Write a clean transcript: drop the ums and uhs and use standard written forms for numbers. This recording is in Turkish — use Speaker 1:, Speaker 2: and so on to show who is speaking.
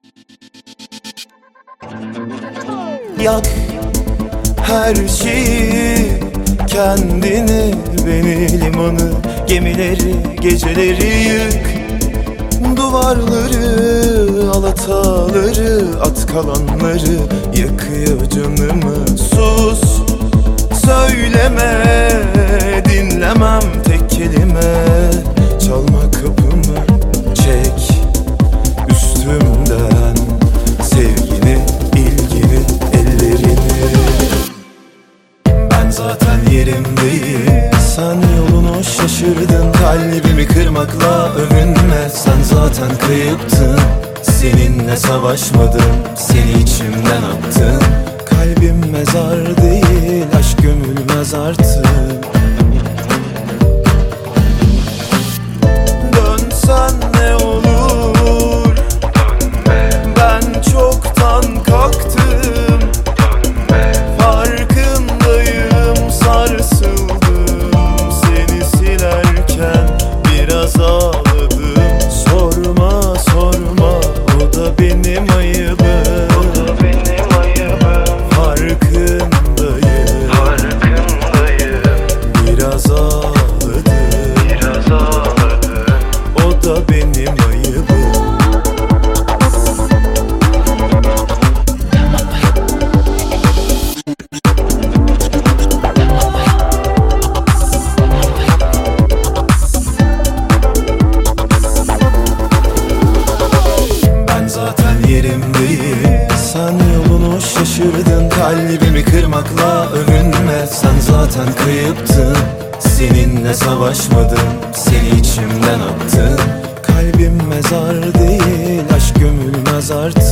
Speaker 1: Yak her şeyi, kendini, beni, limanı, gemileri, geceleri yık. Duvarları, alataları, at kalanları yakıyor canımı. Sus, söyleme, dinlemem tek kelime. Çalma kapımı, çek üstümden sevgini, ilgini, ellerini. Ben zaten yerimdeyim, sen yolunu şaşırdın. Kalbimi kırmakla övünme, sen zaten kayıptın. Seninle savaşmadım, seni içimden attım. Kalbim mezar değil, aşk gömülmez artık. Dönsen ne olur, ben çoktan kalktım. Farkındayım, sarsıldım. Seni silerken biraz ağladım. Sorma sorma, o da benim ayıbım. Farkındayım, biraz ağladım. O da benim ayıbım. Ben zaten yerimdeyim, sen yolunu şaşırdın. Kalbimi kırmakla övünme, sen zaten kayıptın. Seninle savaşmadım, seni içimden attım. Kalbim mezar değil, aşk gömülmez artık.